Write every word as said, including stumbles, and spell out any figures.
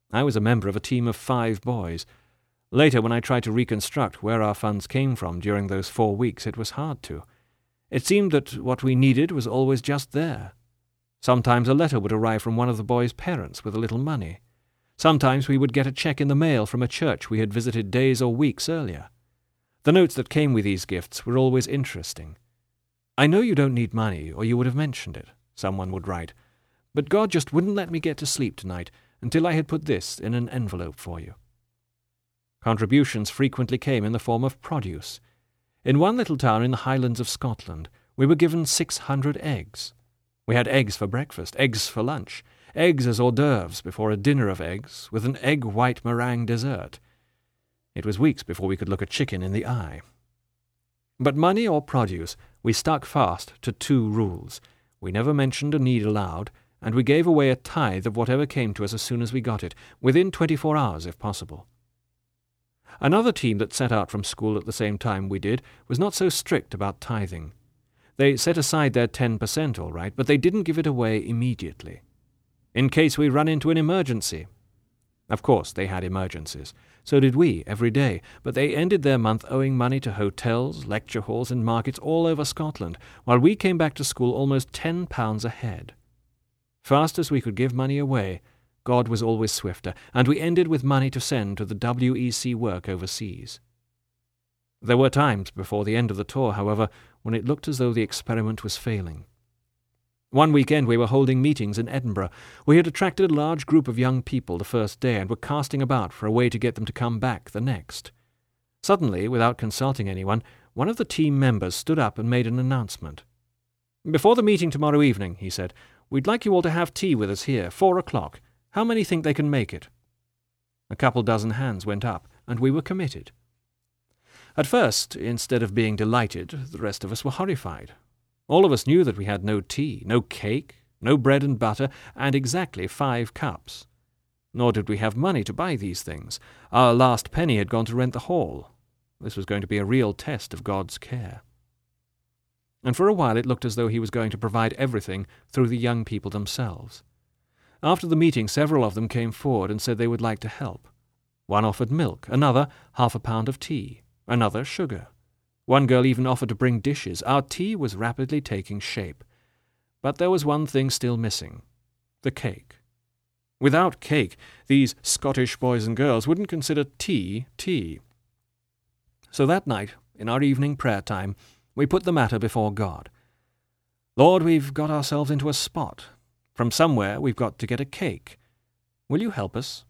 I was a member of a team of five boys. Later, when I tried to reconstruct where our funds came from during those four weeks, it was hard to. It seemed that what we needed was always just there. Sometimes a letter would arrive from one of the boys' parents with a little money. Sometimes we would get a check in the mail from a church we had visited days or weeks earlier. The notes that came with these gifts were always interesting. "I know you don't need money, or you would have mentioned it," someone would write, "but God just wouldn't let me get to sleep tonight until I had put this in an envelope for you." Contributions frequently came in the form of produce. In one little town in the Highlands of Scotland, we were given six hundred eggs. We had eggs for breakfast, eggs for lunch, eggs as hors d'oeuvres before a dinner of eggs, with an egg white meringue dessert. It was weeks before we could look a chicken in the eye. But money or produce, we stuck fast to two rules. We never mentioned a need aloud, and we gave away a tithe of whatever came to us as soon as we got it, within twenty-four hours if possible. Another team that set out from school at the same time we did was not so strict about tithing. They set aside their ten percent all right, but they didn't give it away immediately. In case we run into an emergency. Of course, they had emergencies. So did we, every day, but they ended their month owing money to hotels, lecture halls, and markets all over Scotland, while we came back to school almost ten pounds ahead. Fast as we could give money away, God was always swifter, and we ended with money to send to the W E C work overseas. There were times before the end of the tour, however, when it looked as though the experiment was failing. One weekend we were holding meetings in Edinburgh. We had attracted a large group of young people the first day and were casting about for a way to get them to come back the next. Suddenly, without consulting anyone, one of the team members stood up and made an announcement. "Before the meeting tomorrow evening," he said, "we'd like you all to have tea with us here, four o'clock. How many think they can make it?" A couple dozen hands went up, and we were committed. At first, instead of being delighted, the rest of us were horrified. All of us knew that we had no tea, no cake, no bread and butter, and exactly five cups. Nor did we have money to buy these things. Our last penny had gone to rent the hall. This was going to be a real test of God's care. And for a while it looked as though he was going to provide everything through the young people themselves. After the meeting, several of them came forward and said they would like to help. One offered milk, another half a pound of tea, another sugar. One girl even offered to bring dishes. Our tea was rapidly taking shape. But there was one thing still missing: the cake. Without cake, these Scottish boys and girls wouldn't consider tea tea. So that night, in our evening prayer time, we put the matter before God. "Lord, we've got ourselves into a spot. From somewhere we've got to get a cake. Will you help us?